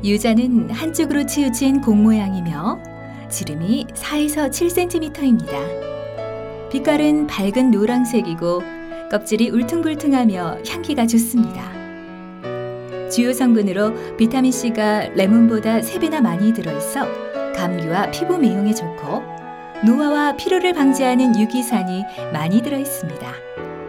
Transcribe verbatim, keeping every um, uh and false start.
유자는 한쪽으로 치우친 공 모양이며 지름이 사에서 칠 센티미터입니다. 빛깔은 밝은 노란색이고 껍질이 울퉁불퉁하며 향기가 좋습니다. 주요 성분으로 비타민C가 레몬보다 세 배나 많이 들어있어 감기와 피부 미용에 좋고 노화와 피로를 방지하는 유기산이 많이 들어있습니다.